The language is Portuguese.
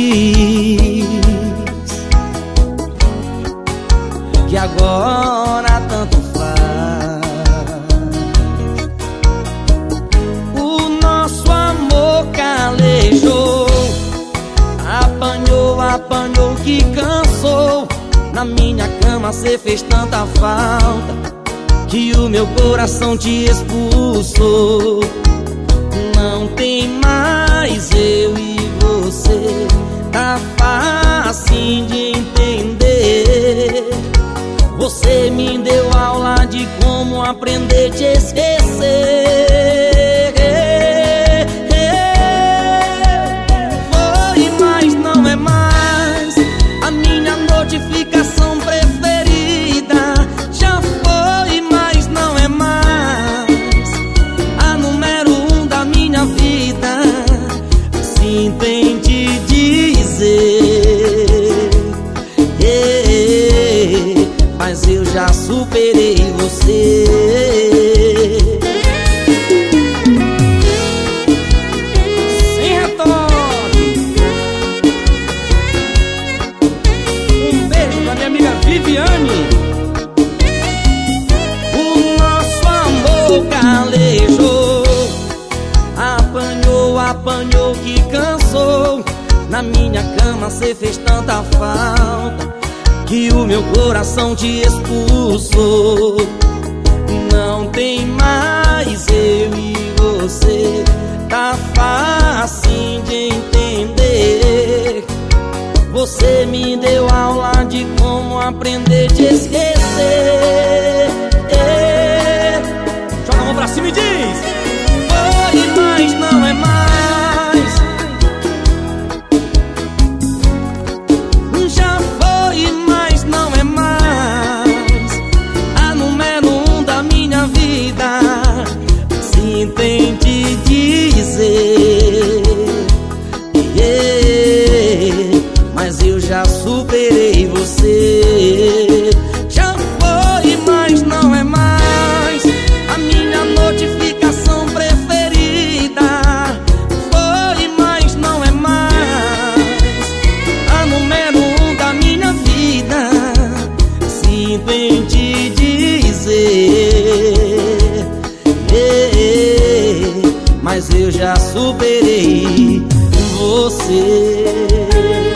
que agora tanto faz. O nosso amor calejou, apanhou que cansou. Na minha cama cê fez tanta falta que o meu coração te expulsou. Não tem mais eu e você, tá fácil de entender. Você me deu aula de como aprender a te esquecer. Foi, mas não é mais a minha notificação preferida. Já foi, mas não é mais a número 1 da minha vida. Assim tente dizer, mas eu já superei você. Sem retoque. Um beijo pra minha amiga Viviane. O nosso amor calejou, apanhou que cansou. Na minha cama cê fez tanta falta que o meu coração te expulsou. Não tem mais eu e você, tá fácil de entender. Você me deu aula de como aprender a te esquecer. Joga a mão pra cima e diz: foi, mas não é mais. Já foi, mas não é mais a número 1 da minha vida. Sim, tente dizer, mas eu já superei você. Já foi, mas não é mais a minha notificação preferida. Foi, mas não é mais a número 1 da minha vida. Sim, tente dizer, mas eu já superei você.